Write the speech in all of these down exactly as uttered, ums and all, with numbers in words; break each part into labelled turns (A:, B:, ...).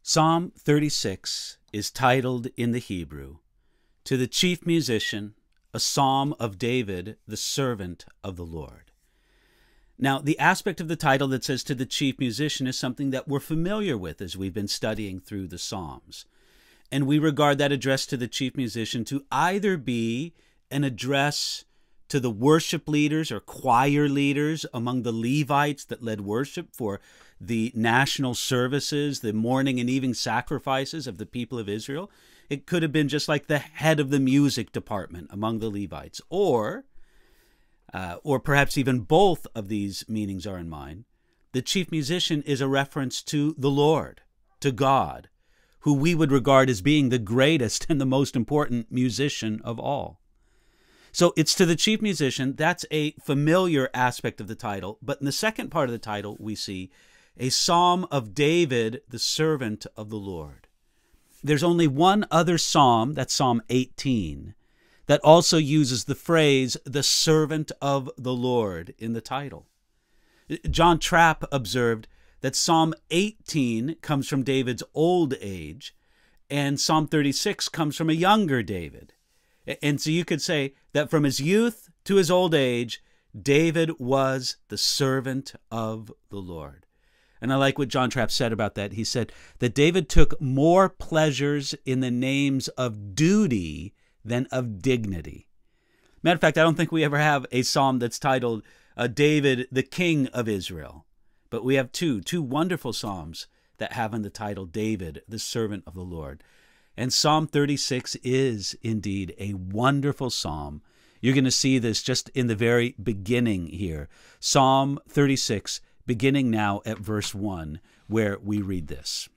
A: Psalm thirty-six is titled in the Hebrew, "To the Chief Musician, a Psalm of David, the servant of the Lord." Now, the aspect of the title that says "to the chief musician" is something that we're familiar with as we've been studying through the Psalms. And we regard that address to the chief musician to either be an address to the worship leaders or choir leaders among the Levites that led worship for the national services, the morning and evening sacrifices of the people of Israel. It could have been just like the head of the music department among the Levites. Or, uh, or perhaps even both of these meanings are in mind. The chief musician is a reference to the Lord, to God, who we would regard as being the greatest and the most important musician of all. So it's to the chief musician. That's a familiar aspect of the title. But in the second part of the title, we see a psalm of David, the servant of the Lord. There's only one other psalm, that's Psalm eighteen, that also uses the phrase, the servant of the Lord, in the title. John Trapp observed that Psalm eighteen comes from David's old age, and Psalm thirty-six comes from a younger David. And so you could say that from his youth to his old age, David was the servant of the Lord. And I like what John Trapp said about that. He said that David took more pleasures in the names of duty than of dignity. Matter of fact, I don't think we ever have a psalm that's titled uh, David, the King of Israel. But we have two, two wonderful psalms that have in the title David, the servant of the Lord. And Psalm thirty-six is indeed a wonderful psalm. You're going to see this just in the very beginning here. Psalm thirty-six, beginning now at verse one, where we read this.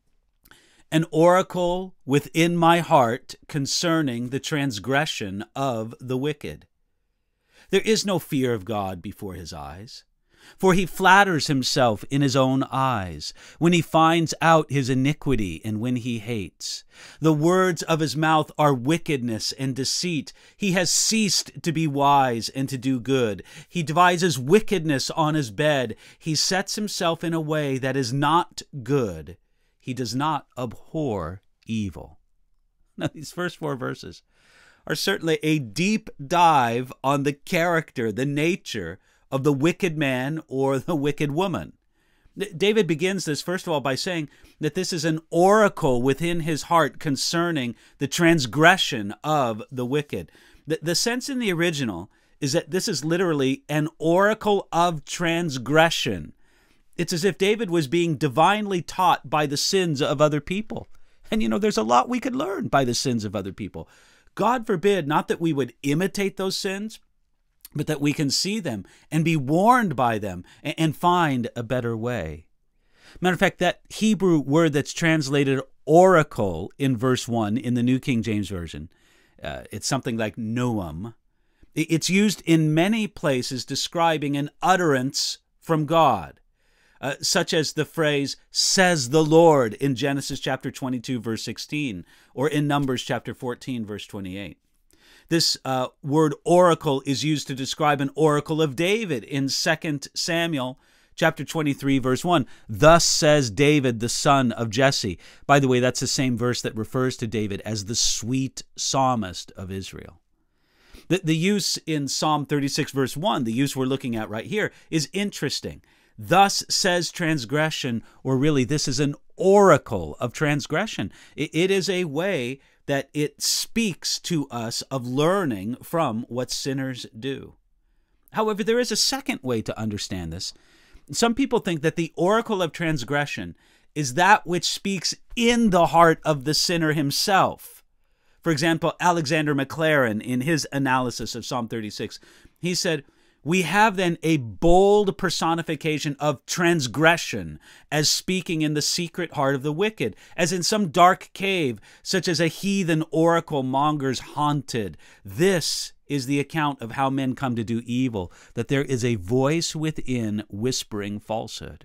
A: "An oracle within my heart concerning the transgression of the wicked. There is no fear of God before his eyes. For he flatters himself in his own eyes, when he finds out his iniquity and when he hates. The words of his mouth are wickedness and deceit. He has ceased to be wise and to do good. He devises wickedness on his bed. He sets himself in a way that is not good. He does not abhor evil." Now, these first four verses are certainly a deep dive on the character, the nature of the wicked man or the wicked woman. David begins this, first of all, by saying that this is an oracle within his heart concerning the transgression of the wicked. The, the sense in the original is that this is literally an oracle of transgression. It's as if David was being divinely taught by the sins of other people. And, you know, there's a lot we could learn by the sins of other people. God forbid, not that we would imitate those sins, but that we can see them and be warned by them and find a better way. Matter of fact, that Hebrew word that's translated oracle in verse one in the New King James Version, uh, it's something like noam. It's used in many places describing an utterance from God, uh, such as the phrase, "says the Lord" in Genesis chapter twenty-two, verse sixteen, or in Numbers chapter fourteen, verse twenty-eight. This uh, word oracle is used to describe an oracle of David in Second Samuel chapter twenty-three, verse one. "Thus says David, the son of Jesse." By the way, that's the same verse that refers to David as the sweet psalmist of Israel. The, the use in Psalm thirty-six, verse one, the use we're looking at right here, is interesting. "Thus says transgression," or really this is an oracle of transgression. It, it is a way that it speaks to us of learning from what sinners do. However, there is a second way to understand this. Some people think that the oracle of transgression is that which speaks in the heart of the sinner himself. For example, Alexander Maclaren, in his analysis of Psalm thirty-six, he said, "We have then a bold personification of transgression as speaking in the secret heart of the wicked, as in some dark cave, such as a heathen oracle monger's haunted. This is the account of how men come to do evil, that there is a voice within whispering falsehood."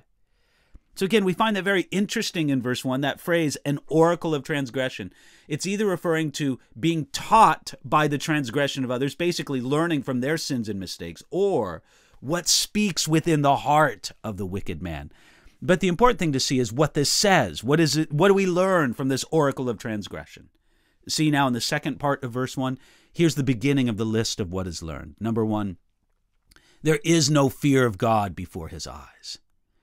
A: So again, we find that very interesting in verse one, that phrase, "an oracle of transgression." It's either referring to being taught by the transgression of others, basically learning from their sins and mistakes, or what speaks within the heart of the wicked man. But the important thing to see is what this says. What is it? What do we learn from this oracle of transgression? See now in the second part of verse one, here's the beginning of the list of what is learned. Number one, there is no fear of God before his eyes.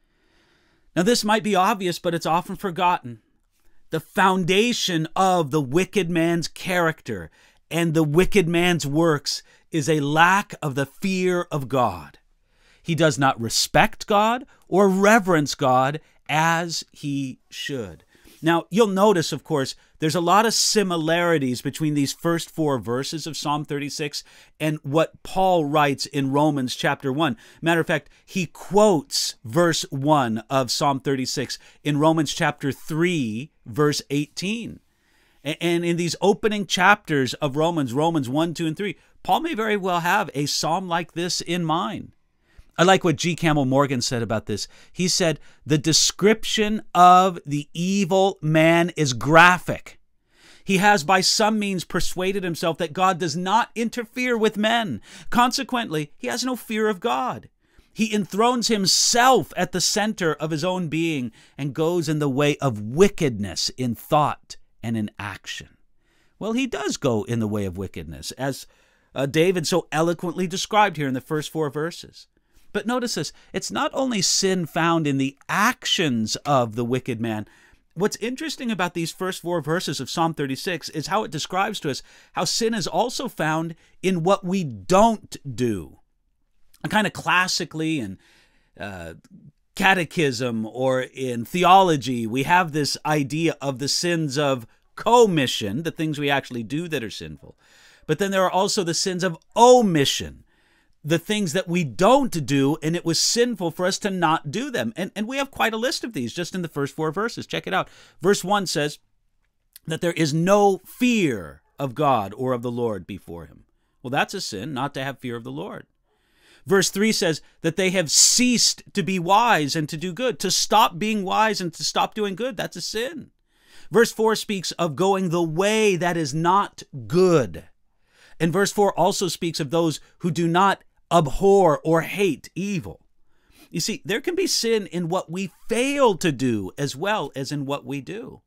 A: Now this might be obvious, but it's often forgotten. The foundation of the wicked man's character and the wicked man's works is a lack of the fear of God. He does not respect God or reverence God as he should. Now, you'll notice, of course, there's a lot of similarities between these first four verses of Psalm thirty-six and what Paul writes in Romans chapter one. Matter of fact, he quotes verse one of Psalm thirty-six in Romans chapter three, verse eighteen. And in these opening chapters of Romans, Romans one, two, and three, Paul may very well have a psalm like this in mind. I like what G. Campbell Morgan said about this. He said, the description of the evil man is graphic. He has by some means persuaded himself that God does not interfere with men. Consequently, he has no fear of God. He enthrones himself at the center of his own being and goes in the way of wickedness in thought and in action. Well, he does go in the way of wickedness, as uh, David so eloquently described here in the first four verses. But notice this, it's not only sin found in the actions of the wicked man. What's interesting about these first four verses of Psalm thirty-six is how it describes to us how sin is also found in what we don't do. And kind of classically in uh, catechism or in theology, we have this idea of the sins of commission, the things we actually do that are sinful. But then there are also the sins of omission, the things that we don't do, and it was sinful for us to not do them. And, and we have quite a list of these just in the first four verses. Check it out. Verse one says that there is no fear of God or of the Lord before him. Well, that's a sin, not to have fear of the Lord. Verse three says that they have ceased to be wise and to do good. To stop being wise and to stop doing good, that's a sin. Verse four speaks of going the way that is not good. And verse four also speaks of those who do not abhor or hate evil. You see, there can be sin in what we fail to do as well as in what we do.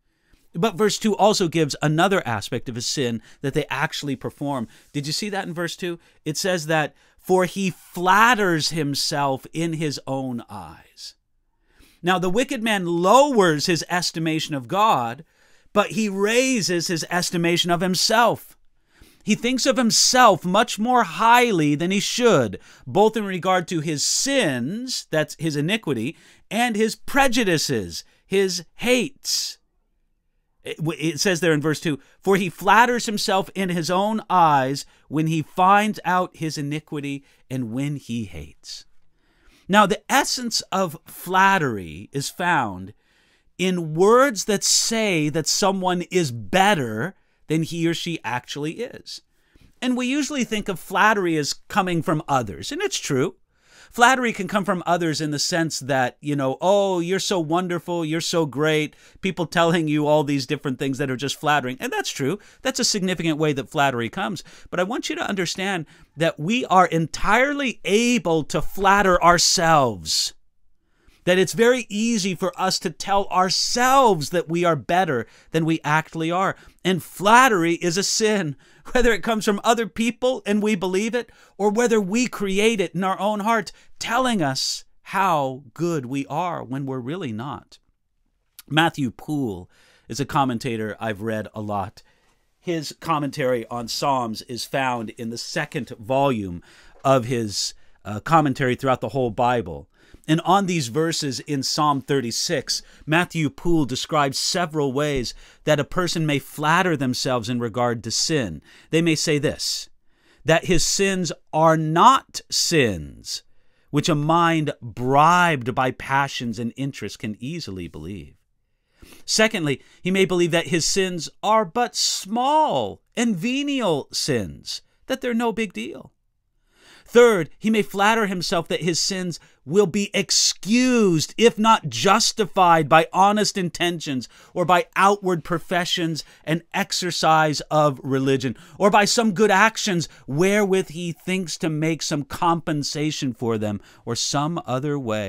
A: But verse two also gives another aspect of a sin that they actually perform. Did you see that in verse two? It says that, for he flatters himself in his own eyes. Now, the wicked man lowers his estimation of God, but he raises his estimation of himself. He thinks of himself much more highly than he should, both in regard to his sins, that's his iniquity, and his prejudices, his hates. It says there in verse two, for he flatters himself in his own eyes when he finds out his iniquity and when he hates. Now, the essence of flattery is found in words that say that someone is better than he or she actually is. And we usually think of flattery as coming from others, and it's true. Flattery can come from others in the sense that, you know, oh, you're so wonderful, you're so great, people telling you all these different things that are just flattering. And that's true. That's a significant way that flattery comes. But I want you to understand that we are entirely able to flatter ourselves. That it's very easy for us to tell ourselves that we are better than we actually are. And flattery is a sin, whether it comes from other people and we believe it, or whether we create it in our own hearts, telling us how good we are when we're really not. Matthew Poole is a commentator I've read a lot. His commentary on Psalms is found in the second volume of his uh, commentary throughout the whole Bible. And on these verses in Psalm thirty-six, Matthew Poole describes several ways that a person may flatter themselves in regard to sin. They may say this, that his sins are not sins, which a mind bribed by passions and interests can easily believe. Secondly, he may believe that his sins are but small and venial sins, that they're no big deal. Third, he may flatter himself that his sins will be excused, if not justified, by honest intentions or by outward professions and exercise of religion, or by some good actions wherewith he thinks to make some compensation for them, or some other way.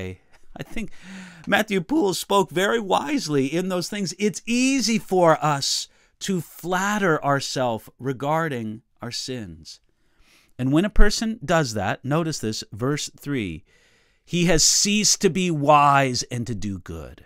A: I think Matthew Poole spoke very wisely in those things. It's easy for us to flatter ourselves regarding our sins. And when a person does that, notice this, verse three, he has ceased to be wise and to do good.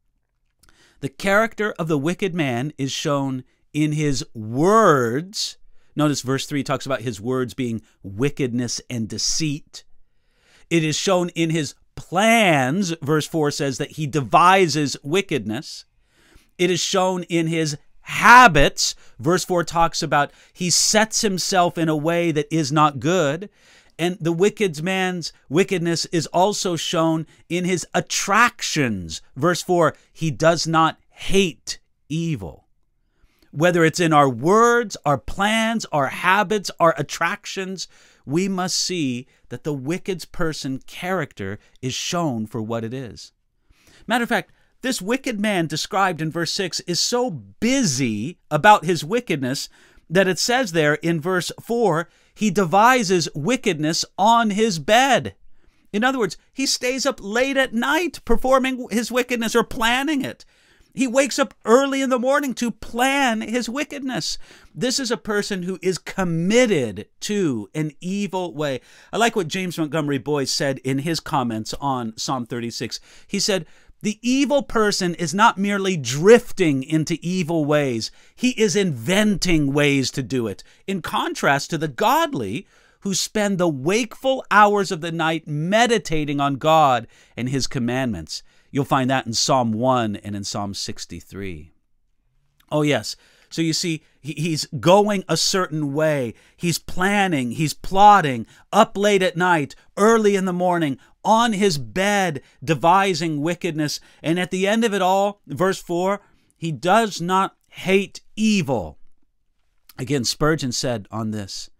A: The character of the wicked man is shown in his words. Notice verse three talks about his words being wickedness and deceit. It is shown in his plans. Verse four says that he devises wickedness. It is shown in his habits. Verse four talks about he sets himself in a way that is not good. And the wicked man's wickedness is also shown in his attractions. Verse four, he does not hate evil. Whether it's in our words, our plans, our habits, our attractions, we must see that the wicked person's character is shown for what it is. Matter of fact, this wicked man described in verse six is so busy about his wickedness that it says there in verse four, he devises wickedness on his bed. In other words, he stays up late at night performing his wickedness or planning it. He wakes up early in the morning to plan his wickedness. This is a person who is committed to an evil way. I like what James Montgomery Boyce said in his comments on Psalm thirty-six. He said, the evil person is not merely drifting into evil ways. He is inventing ways to do it, in contrast to the godly who spend the wakeful hours of the night meditating on God and his commandments. You'll find that in Psalm one and in Psalm sixty-three. Oh, yes. So you see, he's going a certain way. He's planning, he's plotting, up late at night, early in the morning, on his bed, devising wickedness. And at the end of it all, verse four, he does not hate evil. Again, Spurgeon said on this,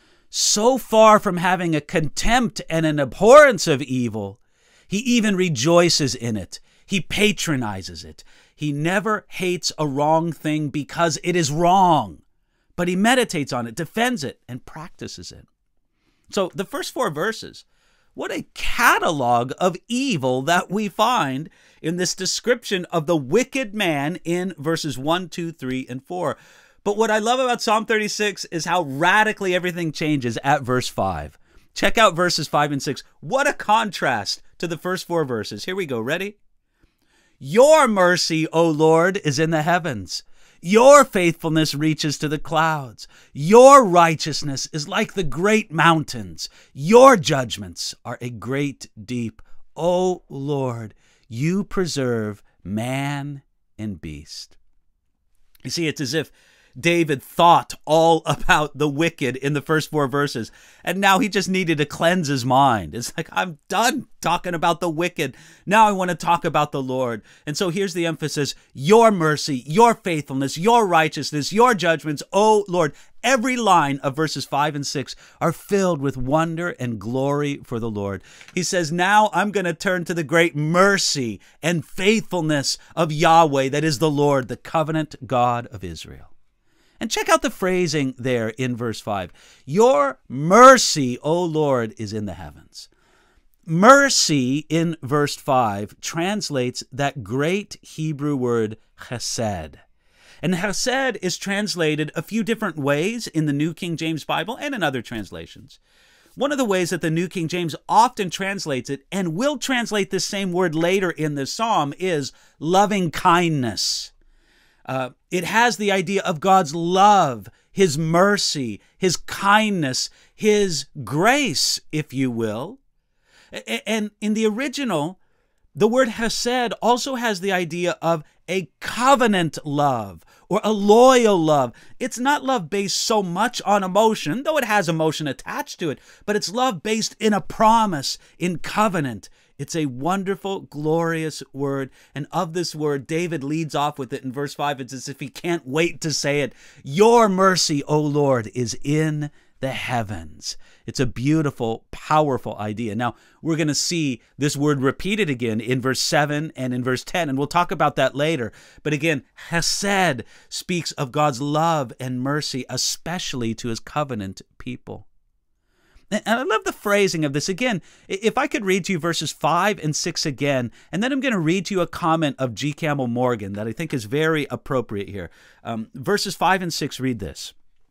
A: so far from having a contempt and an abhorrence of evil, he even rejoices in it. He patronizes it. He never hates a wrong thing because it is wrong, but he meditates on it, defends it, and practices it. So the first four verses, what a catalog of evil that we find in this description of the wicked man in verses one, two, three, and four. But what I love about Psalm thirty-six is how radically everything changes at verse five. Check out verses five and six. What a contrast to the first four verses. Here we go. Ready? Your mercy, O Lord, is in the heavens. Your faithfulness reaches to the clouds. Your righteousness is like the great mountains. Your judgments are a great deep. O Lord, you preserve man and beast. You see, it's as if David thought all about the wicked in the first four verses, and now he just needed to cleanse his mind. It's like, I'm done talking about the wicked. Now I want to talk about the Lord. And so here's the emphasis: your mercy, your faithfulness, your righteousness, your judgments, oh Lord. Every line of verses five and six are filled with wonder and glory for the Lord. He says, now I'm going to turn to the great mercy and faithfulness of Yahweh, that is the Lord, the covenant God of Israel. And check out the phrasing there in verse five. Your mercy, O Lord, is in the heavens. Mercy in verse five translates that great Hebrew word chesed. And chesed is translated a few different ways in the New King James Bible and in other translations. One of the ways that the New King James often translates it, and will translate this same word later in this psalm, is loving kindness. Uh, it has the idea of God's love, his mercy, his kindness, his grace, if you will. And in the original, the word hesed also has the idea of a covenant love or a loyal love. It's not love based so much on emotion, though it has emotion attached to it, but it's love based in a promise, in covenant. It's a wonderful, glorious word. And of this word, David leads off with it in verse five. It's as if he can't wait to say it. Your mercy, O Lord, is in the heavens. It's a beautiful, powerful idea. Now, we're going to see this word repeated again in verse seven and in verse ten, and we'll talk about that later. But again, Hesed speaks of God's love and mercy, especially to his covenant people. And I love the phrasing of this. Again, if I could read to you verses five and six again, and then I'm going to read to you a comment of G. Campbell Morgan that I think is very appropriate here. Um, verses five and six read this.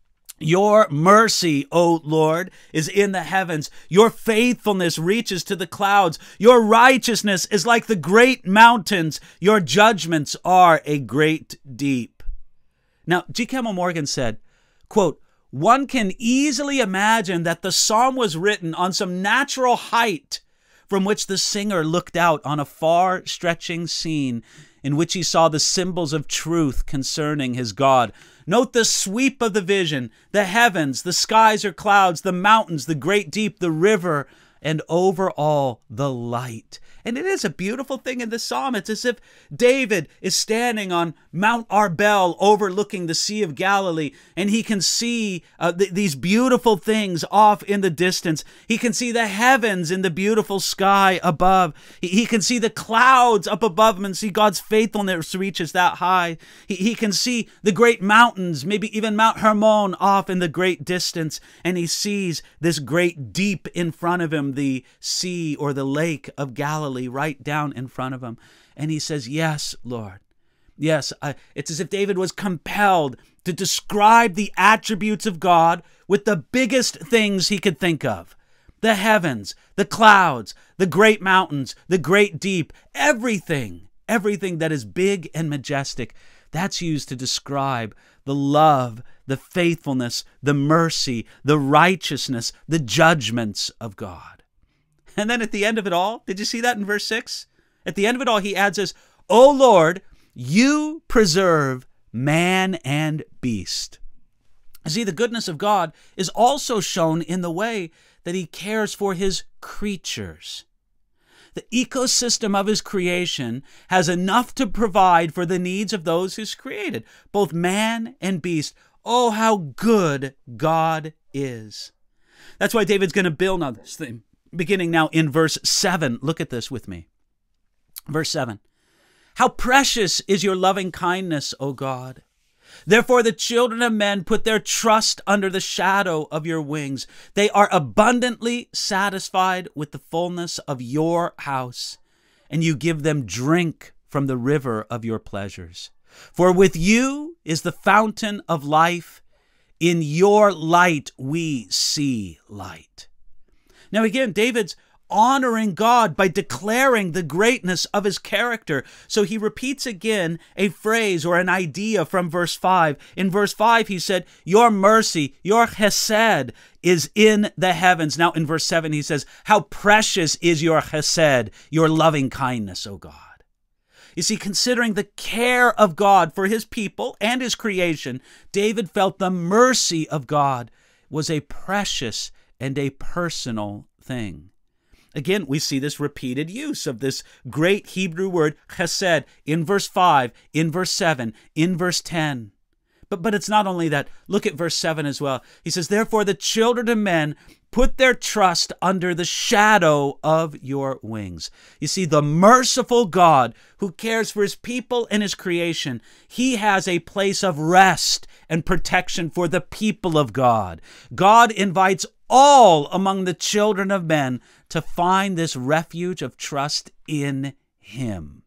A: Your mercy, O Lord, is in the heavens. Your faithfulness reaches to the clouds. Your righteousness is like the great mountains. Your judgments are a great deep. Now, G. Campbell Morgan said, quote, one can easily imagine that the psalm was written on some natural height from which the singer looked out on a far-stretching scene in which he saw the symbols of truth concerning his God. Note the sweep of the vision, the heavens, the skies or clouds, the mountains, the great deep, the river, and over all the light. And it is a beautiful thing in the psalm. It's as if David is standing on Mount Arbel overlooking the Sea of Galilee, and he can see uh, th- these beautiful things off in the distance. He can see the heavens in the beautiful sky above. He, he can see the clouds up above him and see God's faithfulness reaches that high. He, he can see the great mountains, maybe even Mount Hermon off in the great distance, and he sees this great deep in front of him, the sea or the lake of Galilee right down in front of him. And he says, yes, Lord. Yes, uh, it's as if David was compelled to describe the attributes of God with the biggest things he could think of. The heavens, the clouds, the great mountains, the great deep, everything, everything that is big and majestic. That's used to describe the love, the faithfulness, the mercy, the righteousness, the judgments of God. And then at the end of it all, did you see that in verse six? At the end of it all, he adds this, O Lord, you preserve man and beast. See, the goodness of God is also shown in the way that he cares for his creatures. The ecosystem of his creation has enough to provide for the needs of those he's created, both man and beast. Oh, how good God is. That's why David's going to build on this thing. Beginning now in verse seven, look at this with me. Verse seven, how precious is your loving kindness, O God. Therefore the children of men put their trust under the shadow of your wings. They are abundantly satisfied with the fullness of your house, and you give them drink from the river of your pleasures. For with you is the fountain of life. In your light we see light. Now again, David's honoring God by declaring the greatness of his character. So he repeats again a phrase or an idea from verse five. In verse five, he said, your mercy, your chesed is in the heavens. Now in verse seven, he says, how precious is your chesed, your loving kindness, O God. You see, considering the care of God for his people and his creation, David felt the mercy of God was a precious and a personal thing. Again, we see this repeated use of this great Hebrew word chesed in verse five, in verse seven, in verse ten. But, but it's not only that. Look at verse seven as well. He says, therefore the children of men put their trust under the shadow of your wings. You see, the merciful God who cares for his people and his creation, he has a place of rest and protection for the people of God. God invites all among the children of men to find this refuge of trust in him.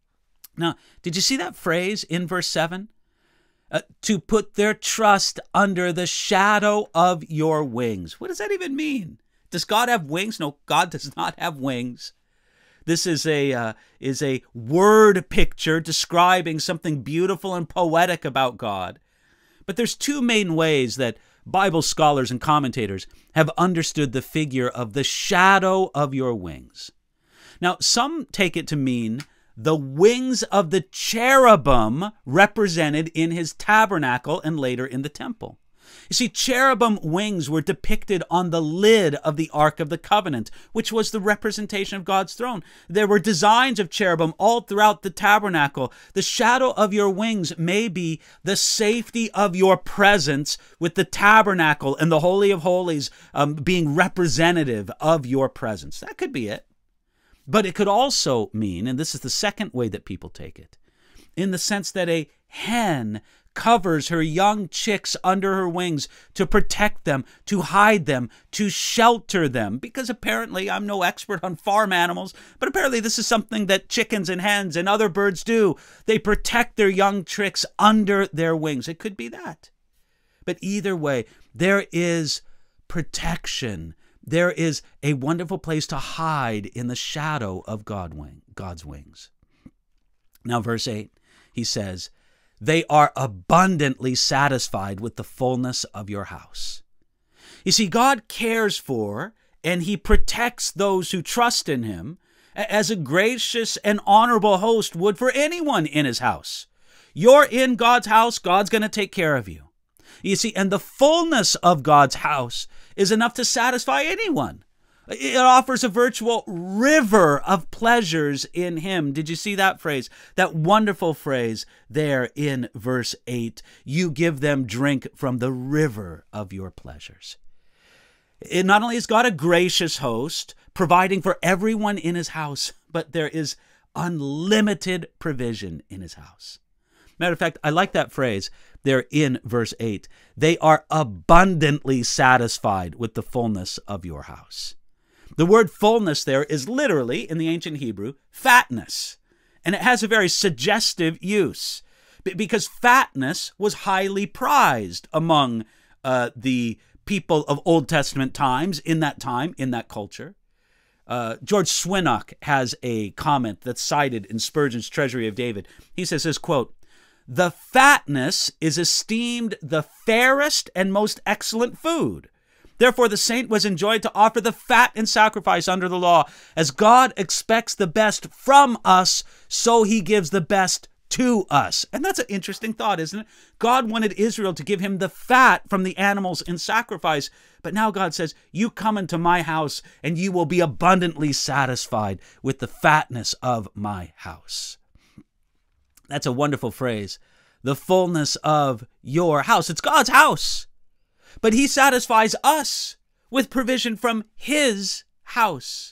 A: Now, did you see that phrase in verse seven? Uh, to put their trust under the shadow of your wings. What does that even mean? Does God have wings? No, God does not have wings. This is a uh, is a word picture describing something beautiful and poetic about God. But there's two main ways that Bible scholars and commentators have understood the figure of the shadow of your wings. Now, some take it to mean the wings of the cherubim represented in his tabernacle and later in the temple. You see, cherubim wings were depicted on the lid of the Ark of the Covenant, which was the representation of God's throne. There were designs of cherubim all throughout the tabernacle. The shadow of your wings may be the safety of your presence, with the tabernacle and the Holy of Holies um, being representative of your presence. That could be it. But it could also mean, and this is the second way that people take it, in the sense that a hen covers her young chicks under her wings to protect them, to hide them, to shelter them. Because apparently, I'm no expert on farm animals, but apparently this is something that chickens and hens and other birds do. They protect their young chicks under their wings. It could be that. But either way, there is protection. There is a wonderful place to hide in the shadow of God wing, God's wings. Now, verse eight, he says, they are abundantly satisfied with the fullness of your house. You see, God cares for and he protects those who trust in him as a gracious and honorable host would for anyone in his house. You're in God's house, God's going to take care of you. You see, and the fullness of God's house is enough to satisfy anyone. It offers a virtual river of pleasures in him. Did you see that phrase? That wonderful phrase there in verse eight. You give them drink from the river of your pleasures. It not only is God a gracious host, providing for everyone in his house, but there is unlimited provision in his house. Matter of fact, I like that phrase there in verse eight. They are abundantly satisfied with the fullness of your house. The word fullness there is literally, in the ancient Hebrew, fatness. And it has a very suggestive use because fatness was highly prized among uh, the people of Old Testament times, in that time, in that culture. Uh, George Swinnock has a comment that's cited in Spurgeon's Treasury of David. He says this, quote, the fatness is esteemed the fairest and most excellent food. Therefore, the saint was enjoined to offer the fat in sacrifice under the law. As God expects the best from us, so he gives the best to us. And that's an interesting thought, isn't it? God wanted Israel to give him the fat from the animals in sacrifice. But now God says, you come into my house and you will be abundantly satisfied with the fatness of my house. That's a wonderful phrase. The fullness of your house. It's God's house. But he satisfies us with provision from his house.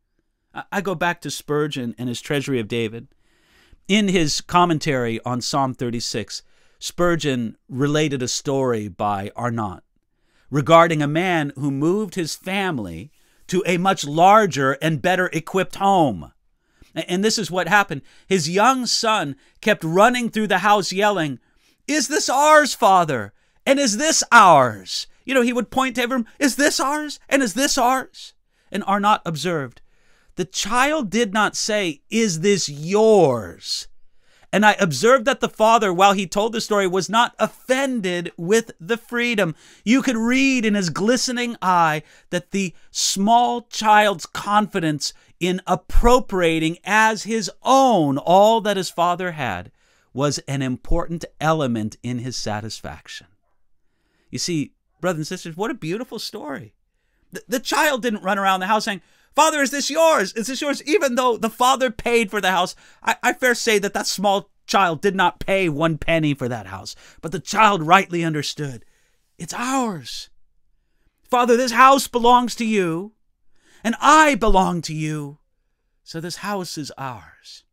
A: I go back to Spurgeon and his Treasury of David. In his commentary on Psalm thirty-six, Spurgeon related a story by Arnott regarding a man who moved his family to a much larger and better equipped home. And this is what happened. His young son kept running through the house yelling, "Is this ours, Father? And is this ours?" You know, he would point to everyone, "Is this ours? And is this ours?" And Arnott observed, the child did not say, "Is this yours?" And I observed that the father, while he told the story, was not offended with the freedom. You could read in his glistening eye that the small child's confidence in appropriating as his own all that his father had was an important element in his satisfaction. You see, brothers and sisters, what a beautiful story. The, the child didn't run around the house saying, "Father, is this yours? Is this yours?" Even though the father paid for the house, I, I fair say that that small child did not pay one penny for that house. But the child rightly understood, it's ours. Father, this house belongs to you, and I belong to you. So this house is ours.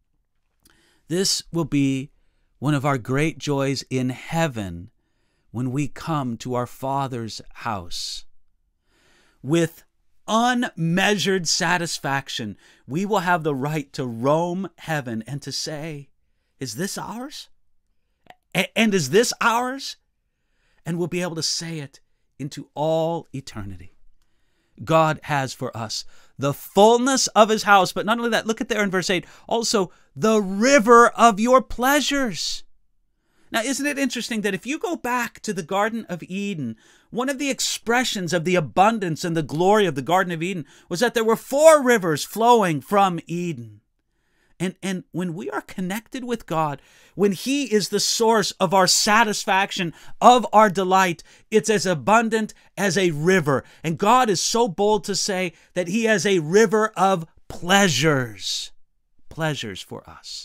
A: This will be one of our great joys in heaven when we come to our Father's house. With unmeasured satisfaction, we will have the right to roam heaven and to say, "Is this ours? A- and is this ours?" And we'll be able to say it into all eternity. God has for us the fullness of his house, but not only that, look at there in verse eight, also the river of your pleasures. Now, isn't it interesting that if you go back to the Garden of Eden, one of the expressions of the abundance and the glory of the Garden of Eden was that there were four rivers flowing from Eden. And, and when we are connected with God, when he is the source of our satisfaction, of our delight, it's as abundant as a river. And God is so bold to say that he has a river of pleasures, pleasures for us.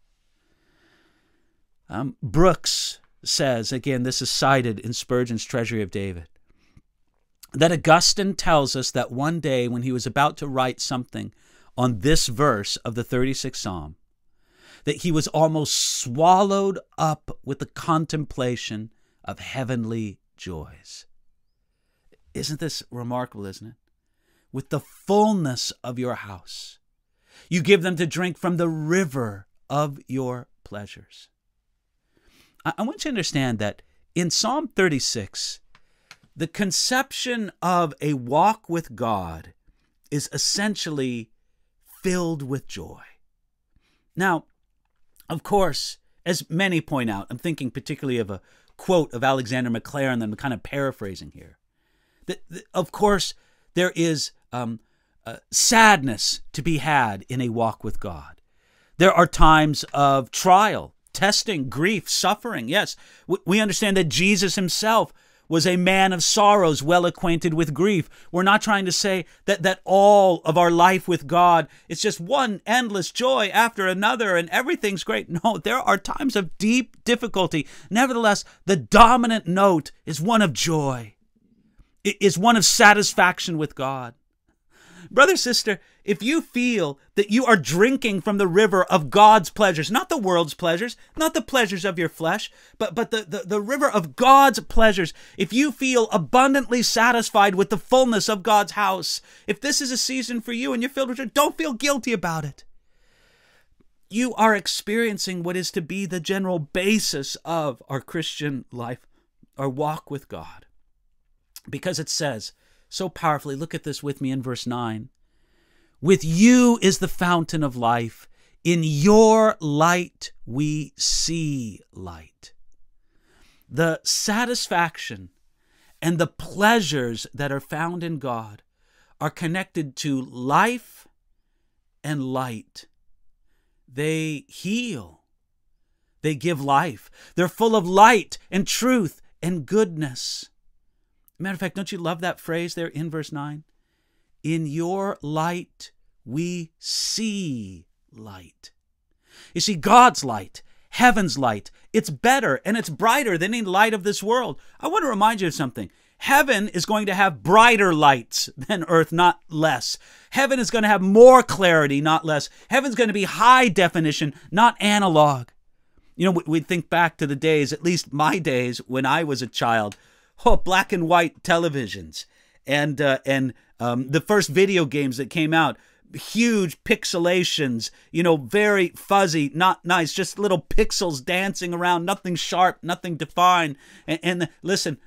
A: Um, Brooks says, again, this is cited in Spurgeon's Treasury of David, that Augustine tells us that one day when he was about to write something on this verse of the thirty-sixth Psalm, that he was almost swallowed up with the contemplation of heavenly joys. Isn't this remarkable, isn't it? With the fullness of your house, you give them to drink from the river of your pleasures. I, I want you to understand that in Psalm thirty-six, the conception of a walk with God is essentially filled with joy. Now, of course, as many point out, I'm thinking particularly of a quote of Alexander Maclaren that I'm kind of paraphrasing here. That, that of course, there is um, uh, sadness to be had in a walk with God. There are times of trial, testing, grief, suffering. Yes, we, we understand that Jesus himself was a man of sorrows, well acquainted with grief. We're not trying to say that, that all of our life with God is just one endless joy after another and everything's great. No, there are times of deep difficulty. Nevertheless, the dominant note is one of joy. It is one of satisfaction with God. Brother, sister, if you feel that you are drinking from the river of God's pleasures, not the world's pleasures, not the pleasures of your flesh, but, but the, the, the river of God's pleasures, if you feel abundantly satisfied with the fullness of God's house, if this is a season for you and you're filled with joy, don't feel guilty about it. You are experiencing what is to be the general basis of our Christian life, our walk with God. Because it says so powerfully, look at this with me in verse nine. With you is the fountain of life. In your light we see light. The satisfaction and the pleasures that are found in God are connected to life and light. They heal. They give life. They're full of light and truth and goodness. Matter of fact, don't you love that phrase there in verse nine? In your light we see light. You see, God's light, heaven's light, it's better and it's brighter than any light of this world. I want to remind you of something. Heaven is going to have brighter lights than earth, not less. Heaven is going to have more clarity, not less. Heaven's going to be high definition, not analog. You know, we think back to the days, at least my days, when I was a child. Oh, black and white televisions and uh, and um, the first video games that came out, huge pixelations, you know, very fuzzy, not nice, just little pixels dancing around, nothing sharp, nothing defined. And, and listen,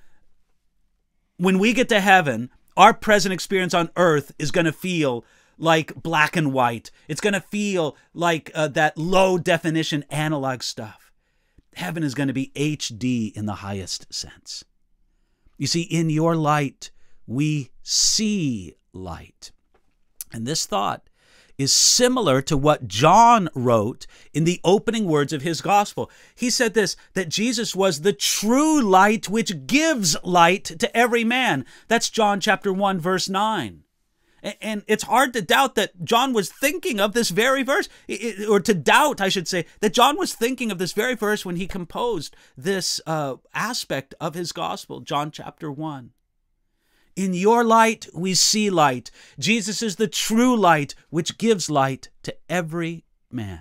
A: when we get to heaven, our present experience on earth is going to feel like black and white. It's going to feel like uh, that low definition analog stuff. Heaven is going to be H D in the highest sense. You see, in your light, we see light. And this thought is similar to what John wrote in the opening words of his gospel. He said this, that Jesus was the true light which gives light to every man. That's John chapter one, verse nine. And it's hard to doubt that John was thinking of this very verse, or to doubt, I should say, that John was thinking of this very verse when he composed this uh, aspect of his gospel, John chapter one. In your light, we see light. Jesus is the true light, which gives light to every man.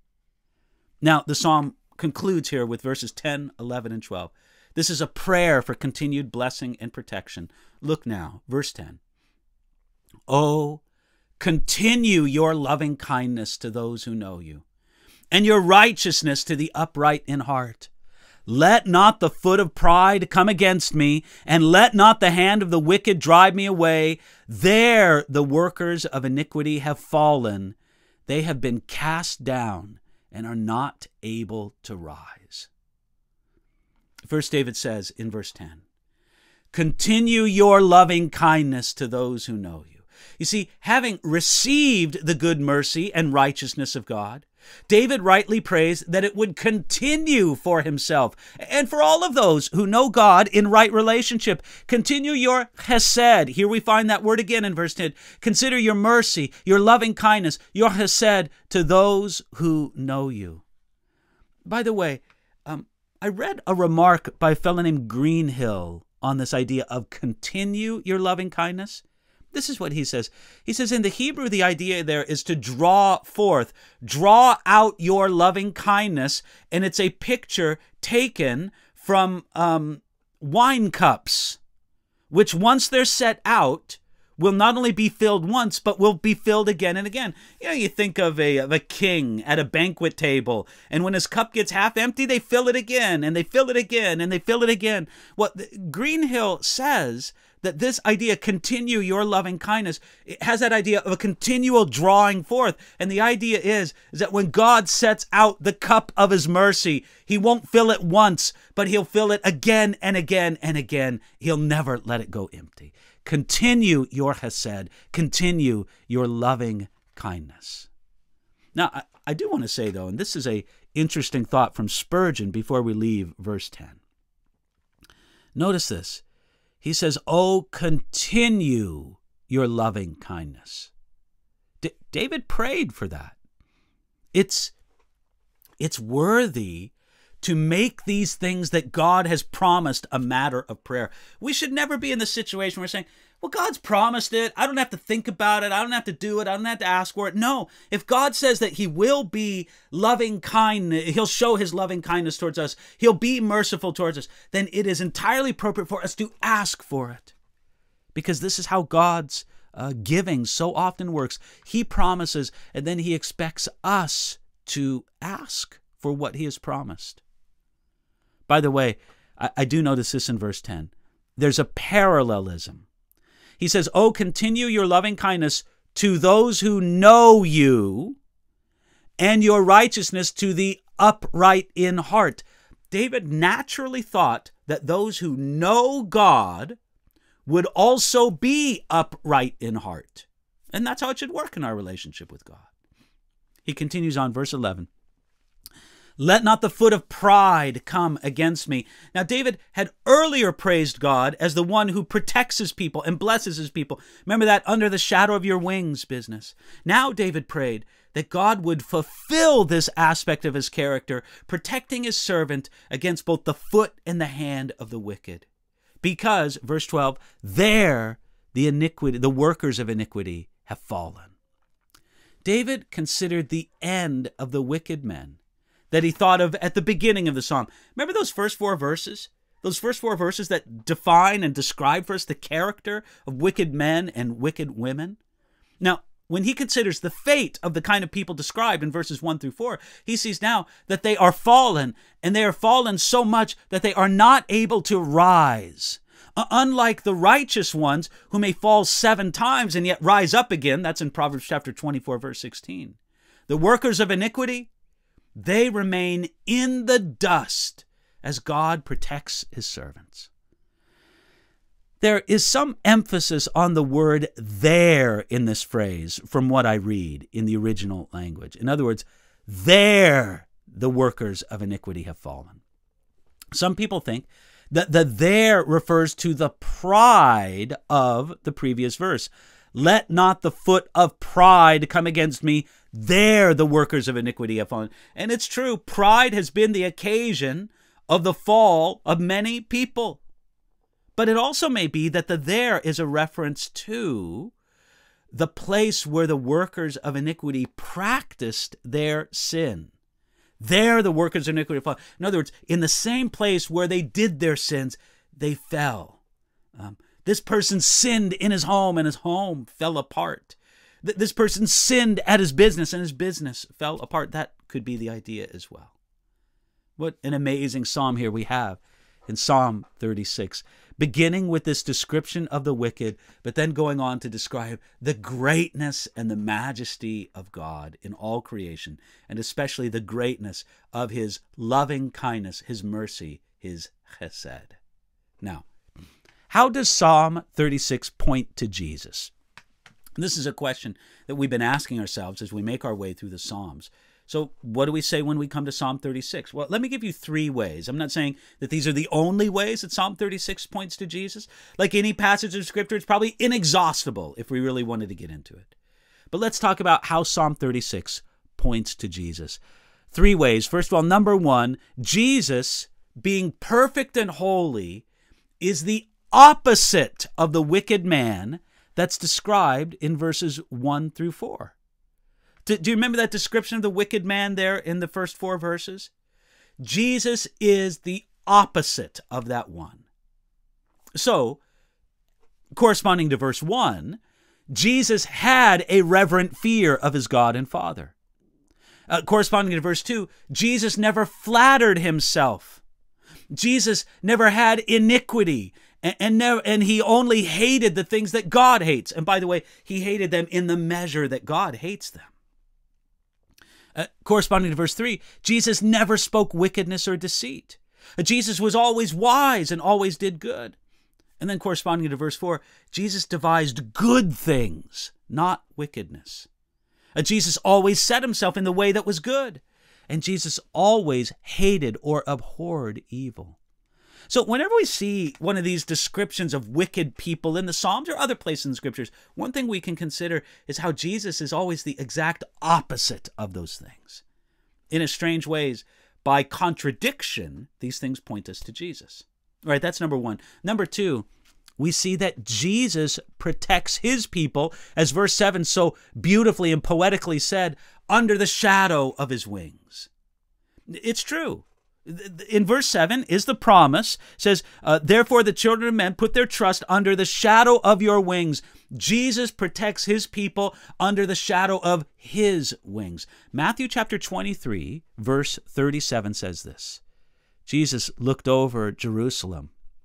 A: Now, the psalm concludes here with verses ten, eleven, and twelve. This is a prayer for continued blessing and protection. Look now, verse ten. Oh, continue your loving kindness to those who know you, and your righteousness to the upright in heart. Let not the foot of pride come against me, and let not the hand of the wicked drive me away. There the workers of iniquity have fallen. They have been cast down and are not able to rise. First, David says in verse ten, continue your loving kindness to those who know you. You see, having received the good mercy and righteousness of God, David rightly prays that it would continue for himself and for all of those who know God in right relationship. Continue your chesed. Here we find that word again in verse ten. Consider your mercy, your loving kindness, your chesed to those who know you. By the way, um, I read a remark by a fellow named Greenhill on this idea of continue your loving kindness. This is what he says. He says in the Hebrew, the idea there is to draw forth, draw out your loving kindness, and it's a picture taken from um, wine cups, which once they're set out, will not only be filled once, but will be filled again and again. You know, you think of a, of a king at a banquet table, and when his cup gets half empty, they fill it again, and they fill it again, and they fill it again. What Greenhill says, that this idea, continue your loving kindness, it has that idea of a continual drawing forth. And the idea is, is that when God sets out the cup of his mercy, he won't fill it once, but he'll fill it again and again and again. He'll never let it go empty. Continue your chesed, continue your loving kindness. Now, I, I do want to say, though, and this is a interesting thought from Spurgeon before we leave verse ten. Notice this. He says, oh, continue your loving kindness. D- David prayed for that. It's, it's worthy to make these things that God has promised a matter of prayer. We should never be in the situation where we're saying, well, God's promised it. I don't have to think about it. I don't have to do it. I don't have to ask for it. No, if God says that he will be loving kind, he'll show his loving kindness towards us, he'll be merciful towards us, then it is entirely appropriate for us to ask for it. Because this is how God's uh, giving so often works. He promises, and then he expects us to ask for what he has promised. By the way, I, I do notice this in verse ten. There's a parallelism. He says, oh, continue your loving kindness to those who know you, and your righteousness to the upright in heart. David naturally thought that those who know God would also be upright in heart. And that's how it should work in our relationship with God. He continues on, verse eleven. Let not the foot of pride come against me. Now, David had earlier praised God as the one who protects his people and blesses his people. Remember that under the shadow of your wings business. Now, David prayed that God would fulfill this aspect of his character, protecting his servant against both the foot and the hand of the wicked. Because, verse twelve, there the iniquity, the workers of iniquity have fallen. David considered the end of the wicked men that he thought of at the beginning of the psalm. Remember those first four verses? Those first four verses that define and describe for us the character of wicked men and wicked women? Now, when he considers the fate of the kind of people described in verses one through four, he sees now that they are fallen, and they are fallen so much that they are not able to rise. Uh, unlike the righteous ones who may fall seven times and yet rise up again. That's in Proverbs chapter twenty-four, verse sixteen. The workers of iniquity, they remain in the dust as God protects his servants. There is some emphasis on the word there in this phrase from what I read in the original language. In other words, there the workers of iniquity have fallen. Some people think that the there refers to the pride of the previous verse. Let not the foot of pride come against me. There the workers of iniquity have fallen. And it's true, pride has been the occasion of the fall of many people. But it also may be that the there is a reference to the place where the workers of iniquity practiced their sin. There the workers of iniquity fall. In other words, in the same place where they did their sins, they fell. Um, this person sinned in his home, and his home fell apart. Th- this person sinned at his business, and his business fell apart. That could be the idea as well. What an amazing psalm here we have in Psalm thirty-six, beginning with this description of the wicked, but then going on to describe the greatness and the majesty of God in all creation, and especially the greatness of his loving kindness, his mercy, his chesed. Now, how does Psalm thirty-six point to Jesus? This is a question that we've been asking ourselves as we make our way through the Psalms. So what do we say when we come to Psalm thirty-six? Well, let me give you three ways. I'm not saying that these are the only ways that Psalm thirty-six points to Jesus. Like any passage of Scripture, it's probably inexhaustible if we really wanted to get into it. But let's talk about how Psalm thirty-six points to Jesus. Three ways. First of all, number one, Jesus, being perfect and holy, is the opposite of the wicked man that's described in verses one through four. Do, do you remember that description of the wicked man there in the first four verses? Jesus is the opposite of that one. So, corresponding to verse one, Jesus had a reverent fear of his God and Father. Uh, corresponding to verse two, Jesus never flattered himself. Jesus never had iniquity, and, and, never, and he only hated the things that God hates. And by the way, he hated them in the measure that God hates them. Uh, corresponding to verse three, Jesus never spoke wickedness or deceit. Uh, Jesus was always wise and always did good. And then corresponding to verse four, Jesus devised good things, not wickedness. Uh, Jesus always set himself in the way that was good. And Jesus always hated or abhorred evil. So whenever we see one of these descriptions of wicked people in the Psalms or other places in the Scriptures, one thing we can consider is how Jesus is always the exact opposite of those things. In a strange ways, by contradiction, these things point us to Jesus. All right, that's number one. Number two, we see that Jesus protects his people, as verse seven so beautifully and poetically said, under the shadow of his wings. It's true. In verse seven is the promise. It says, uh, therefore the children of men put their trust under the shadow of your wings. Jesus protects his people under the shadow of his wings. Matthew chapter twenty-three, verse thirty-seven says this. Jesus looked over Jerusalem,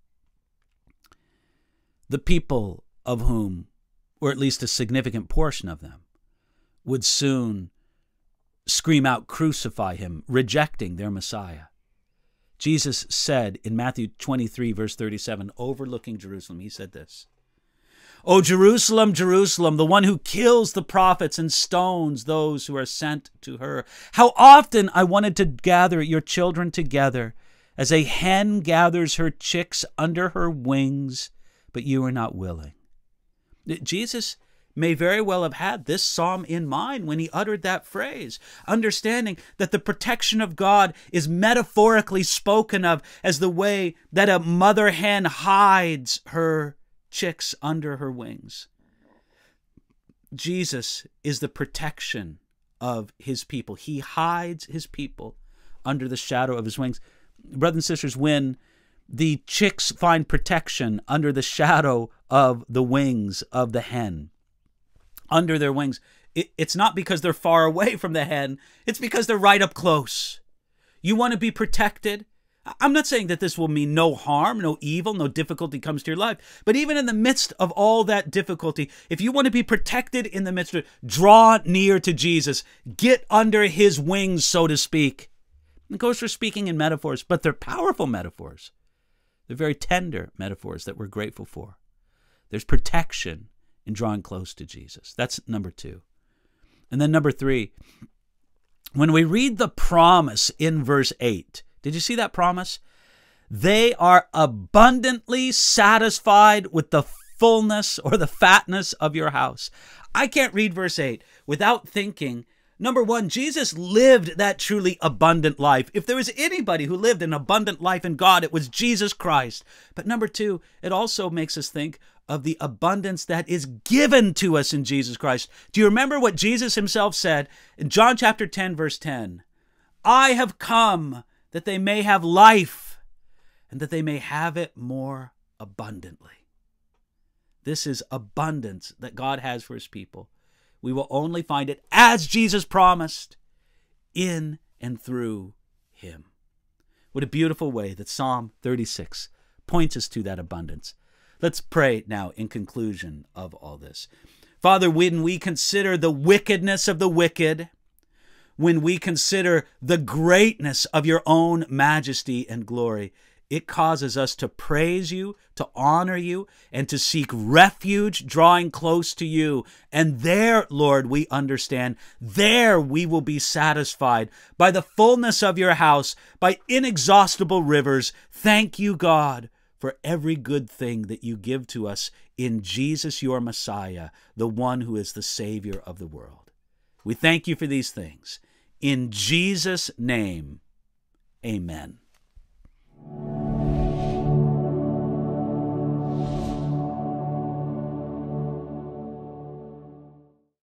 A: the people of whom, or at least a significant portion of them, would soon scream out, crucify him, rejecting their Messiah. Jesus said in Matthew twenty-three, verse thirty-seven, overlooking Jerusalem, he said this, O Jerusalem, Jerusalem, the one who kills the prophets and stones those who are sent to her. How often I wanted to gather your children together as a hen gathers her chicks under her wings, but you are not willing. Jesus may very well have had this psalm in mind when he uttered that phrase, understanding that the protection of God is metaphorically spoken of as the way that a mother hen hides her chicks under her wings. Jesus is the protection of his people. He hides his people under the shadow of his wings. Brothers and sisters, when the chicks find protection under the shadow of the wings of the hen, under their wings, it, it's not because they're far away from the hen. It's because they're right up close. You want to be protected? I'm not saying that this will mean no harm, no evil, no difficulty comes to your life. But even in the midst of all that difficulty, if you want to be protected in the midst of it, draw near to Jesus. Get under his wings, so to speak. It goes for speaking in metaphors, but they're powerful metaphors. They're very tender metaphors that we're grateful for. There's protection in drawing close to Jesus. That's number two. And then number three, when we read the promise in verse eight, did you see that promise? They are abundantly satisfied with the fullness or the fatness of your house. I can't read verse eight without thinking, number one, Jesus lived that truly abundant life. If there was anybody who lived an abundant life in God, it was Jesus Christ. But number two, it also makes us think of the abundance that is given to us in Jesus Christ. Do you remember what Jesus himself said in John chapter ten, verse ten? I have come that they may have life and that they may have it more abundantly. This is abundance that God has for his people. We will only find it, as Jesus promised, in and through him. What a beautiful way that Psalm thirty-six points us to that abundance. Let's pray now in conclusion of all this. Father, when we consider the wickedness of the wicked, when we consider the greatness of your own majesty and glory, it causes us to praise you, to honor you, and to seek refuge, drawing close to you. And there, Lord, we understand, there we will be satisfied by the fullness of your house, by inexhaustible rivers. Thank you, God, for every good thing that you give to us in Jesus, your Messiah, the one who is the Savior of the world. We thank you for these things. In Jesus' name, amen.